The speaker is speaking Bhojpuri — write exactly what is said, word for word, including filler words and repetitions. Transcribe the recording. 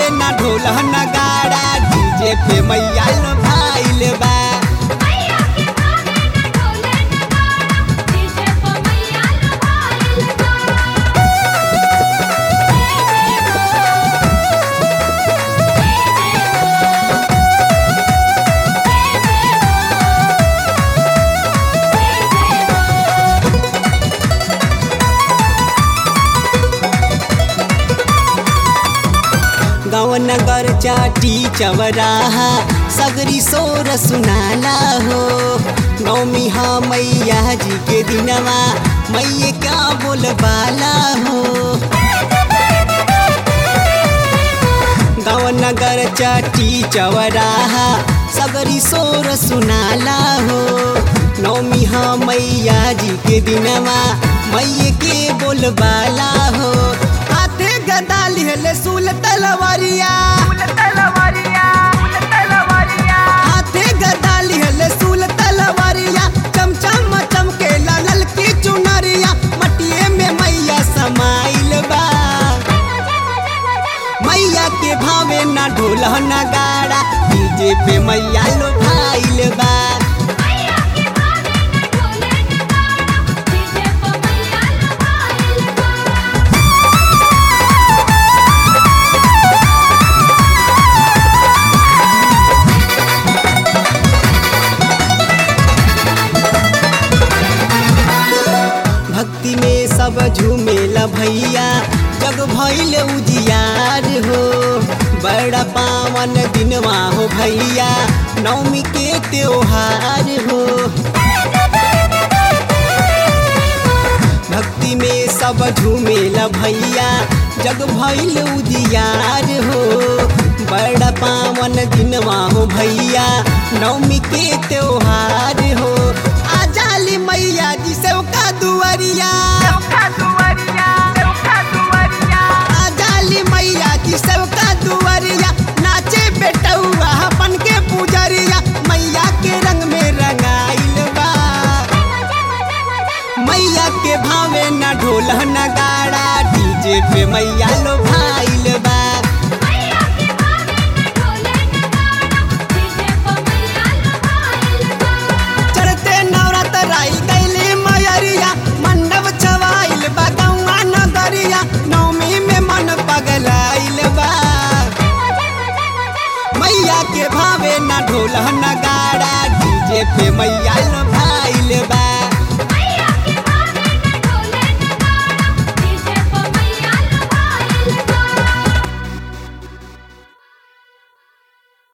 ना ढोल नगाड़ा डीजे पे मैया लो भाईल बा। गाँव नगर चाटी चवराहा सगरी सोर सुनाला हो। नौमी हाँ मैया जी के दिनवा मैये क्या बोलबाला हो। गाँव नगर चाटी चवराहा सगरी सोर सुनाला हो। नौमी हाँ मैया जी के दिनवा मैये के बोलबाला हो। हाथे गदा लिहले सूल तलवारिया हाथे गदा लिहले सूल तलवारिया चमचम चमके लाल की चुनरिया मटिए में मैया समाइल बा। मैया के भावे ना ढोल नगाड़ा डीजे पे मैया लो भाईल बा। भक्ति में सब झूमेला भैया जग भइल उजियार हो। बड़ा पावन दिनवा हो भैया नवमी के त्योहार हो। भक्ति में सब झूमेला भैया जग भइल उजियार हो। बड़ा पावन दिनवा हो भैया नवमी के त्योहार हो। आजाली मैया जी सेवका दुआरिया आजाली मैया जी सेवका दुआरिया नाचे बेटौआ अपन के पुजरिया मैया के रंग में रंगाइल बा। मैया के भावे ना ढोल नगाड़ा डीजे पे मैया लो भाईल बा। मैया के भावे ना ढोल नगाड़ा डीजे पे मैया लो